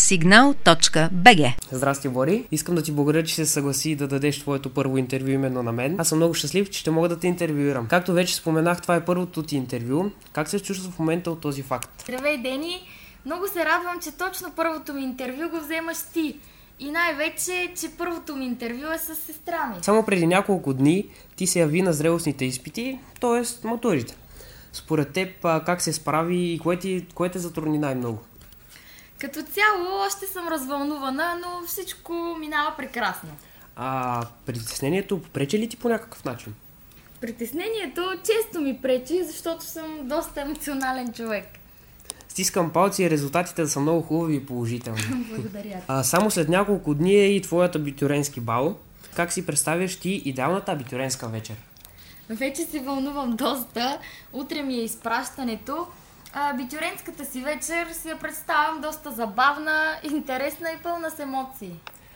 signal.bg. Здрасти, Бори. Искам да ти благодаря, че се съгласи да дадеш твоето първо интервю именно на мен. Аз съм много щастлив, че ще мога да те интервюирам. Както вече споменах, това е първото ти интервю. Как се чувстваш в момента от този факт? Здравей, Дени! Много се радвам, че точно първото ми интервю го вземаш ти. И най-вече, че първото ми интервю е с сестра ми. Само преди няколко дни ти се яви на зрелостните изпити, т.е. матурите. Според теб как се справи и кое те затрудни най-много? Като цяло още съм развълнувана, но всичко минава прекрасно. Притеснението попречи ли ти по някакъв начин? Притеснението често ми пречи, защото съм доста емоционален човек. Стискам палци и резултатите да са много хубави и положителни. Благодаря. Само след няколко дни е и твоят абитюренски бал. Как си представяш ти идеалната абитюренска вечер? Вече се вълнувам доста. Утре ми е изпращането. Абитюрентската си вечер си я представям доста забавна, интересна и пълна с емоции.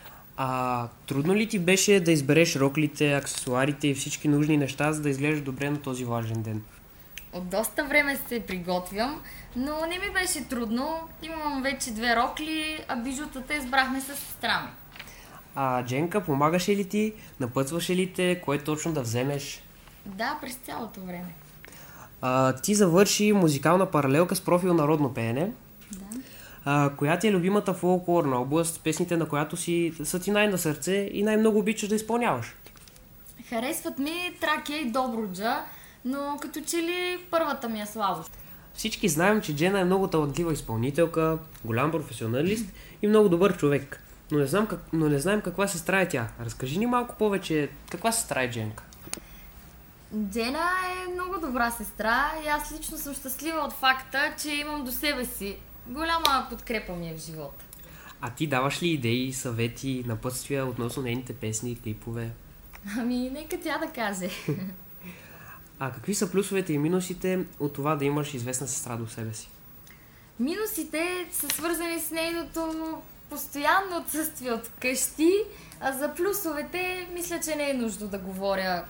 Трудно ли ти беше да избереш роклите, аксесуарите и всички нужни неща, за да изглеждаш добре на този важен ден? От доста време се приготвям, но не ми беше трудно. Имам вече 2 рокли, а бижутата избрахме с сестра ми. Дженка, помагаше ли ти? Напътваше ли те? Кое точно да вземеш? Да, през цялото време. Ти завърши музикална паралелка с профил народно пеене. Да. Коя ти е любимата фолклорна област, песните на която са ти най-на сърце и най-много обичаш да изпълняваш? Харесват ми Тракия и Добруджа, но като че ли първата ми е слабост. Всички знаем, че Джена е много талантлива изпълнителка, голям професионалист и много добър човек. Но не знаем каква сестра е тя. Разкажи ни малко повече каква сестра е Дженка. Джена е много добра сестра и аз лично съм щастлива от факта, че имам до себе си. Голяма подкрепа ми е в живота. А ти даваш ли идеи, съвети, напътствия относно нейните песни и клипове? Нека тя да каже. Какви са плюсовете и минусите от това да имаш известна сестра до себе си? Минусите са свързани с нейното постоянно отсъствие от къщи, а за плюсовете мисля, че не е нужно да говоря.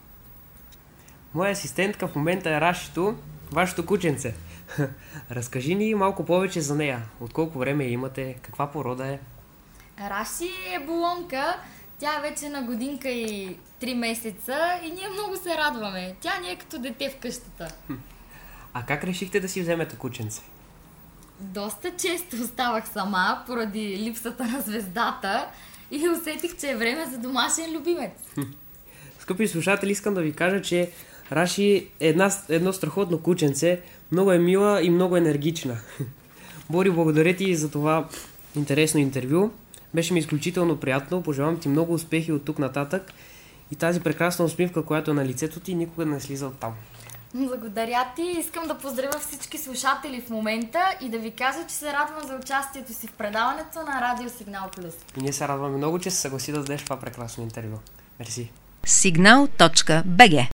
Моя асистентка в момента е Рашито, вашето кученце. Разкажи ни малко повече за нея. От колко време имате? Каква порода е? Раши е болонка. Тя е вече на годинка и 3 месеца и ние много се радваме. Тя ни е като дете в къщата. Как решихте да си вземете кученце? Доста често оставах сама поради липсата на звездата и усетих, че е време за домашен любимец. Скъпи слушатели, искам да ви кажа, че Раши е едно страхотно кученце, много е мила и много енергична. Бори, благодаря ти за това интересно интервю. Беше ми изключително приятно, пожелавам ти много успехи от тук нататък и тази прекрасна усмивка, която е на лицето ти, никога не слиза оттам. Благодаря ти. Искам да поздравя всички слушатели в момента и да ви кажа, че се радвам за участието си в предаването на Радио Сигнал Плюс. И ние се радваме много, че се съгласи да дадеш това прекрасно интервю. Мерси. signal.bg